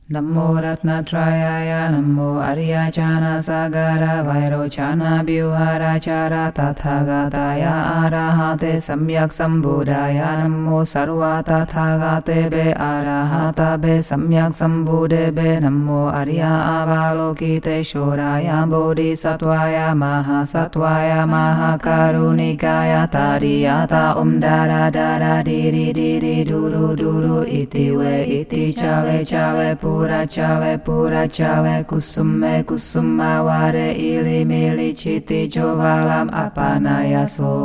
Namo Ratnatrayaya Namo Aryachana Sagara Vairochana Vyuharachara Tathagataya Arahate Samyak Sambuddhaya Namo Sarva Tathagatebe Arahatabe Samyak Sambuddhebe Namo Arya Avalokite Shoraya Bodhisattvaya Mahasattvaya Mahakarunikaya Tariyata Dara Dara Diri Diri Duru Duru Iti We Iti Chale Chale Pura chale kusume kusumaware ili mili chiti jovalam apanaya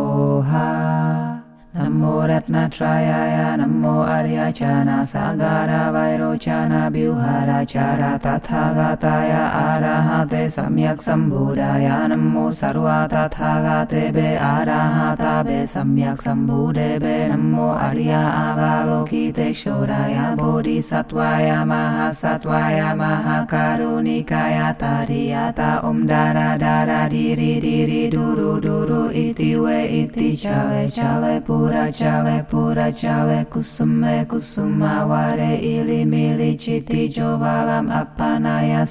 soha. Namo Ratnatrayaya Namo Aryachana Sagara Vairochana Vyuharachara Tathagataya Arahate Samyak Sambuddhaya Namo Sarva Tathagatebe Arahatabe Samyak Sambuddhebe Namo Arya Avalokite Shoraya Bodhisattvaya Mahasattvaya Mahakarunikaya Tariyata Dara Dara Diri Diri Duru Duru Iti We Iti Chale Chale Pura chale kusume kusumaware ili mili chiti jovalam apanaya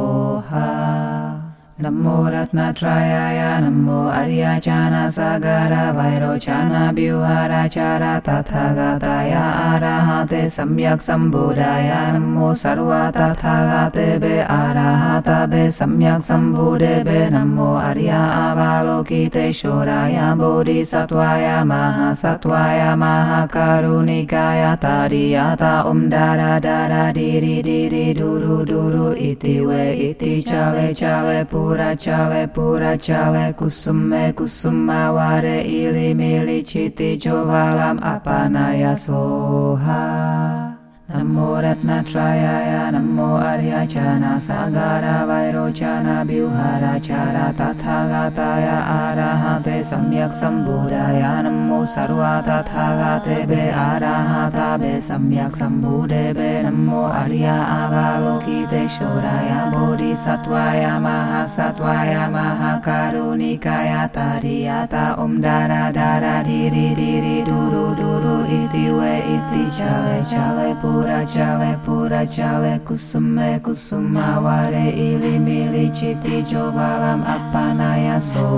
soha. Namo Ratnatrayaya Namo Aryachana Sagara Vairochana Vyuharachara Tathagataya Arahate Samyak Sambuddhaya Namo Sarva Tathagatebe Arahatabe Samyak Sambuddhebe Namo Arya Avalokite Shoraya Bodhisattvaya Mahasattvaya Mahakarunikaya Tariyata Dara Dara Diri Diri Duru Duru Iti We Iti Chale Chale Pura chale kusume kusumaware ili mili chiti jovalam apanaya soha. Namo Ratnatrayaya Namo Aryachana Sagara Vairochana Vyuharachara Tathagataya Arahate Samyak Sambuddhaya Namo Sarva Tathagatebe Arahatabe Samyak Sambuddhebe Namo Arya Avalokite Shoraya Bodhisattvaya Mahasattvaya Mahakarunikaya Tariyata Dara Dara Diri Diri Duru Duru Iti We Iti Chale Chale Pura chale kusume kusumaware ili mili chiti jovalam apanaya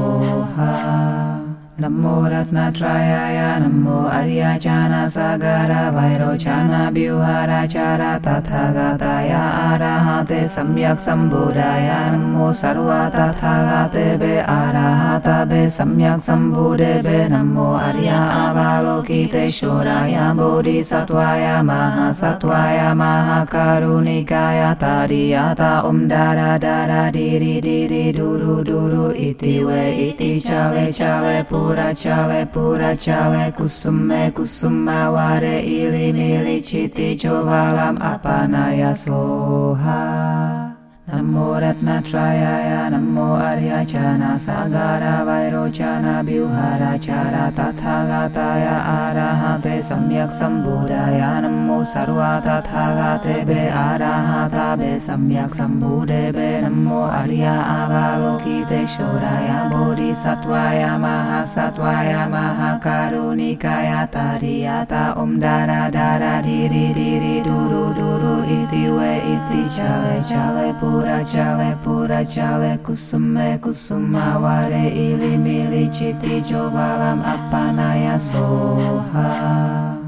soha. Namo Ratnatrayaya Namo Aryachana Sagara Vairochana Vyuharachara Tathagataya Arahate Samyak Sambuddhaya Namo Sarva Tathagatebe Arahatabe Samyak Sambuddhebe Namo Arya Avalokite Shoraya Bodhisattvaya Mahasattvaya Mahakarunikaya Tariyata Dara Dara Diri Diri Duru Duru Iti We Iti Chale Chale Pura chale kusume kusumaware ili mili chiti jovalam apanaya soha. Namo Ratnatrayaya Namo Aryachana Sagara Vairochana Vyuharachara Tathagataya Arahate Samyak Sambuddhaya Namo Sarva Tathagatebe Arahatabe Samyak Sambuddhebe Namo Arya Avalokite Shoraya Bodhisattvaya Mahasattvaya Mahakarunikaya Tariyata Dara Dara Diri Diri Duru Duru Iti We Iti Chale Pura chale kusume kusumaware ili mili chiti jovalam apanaya soha.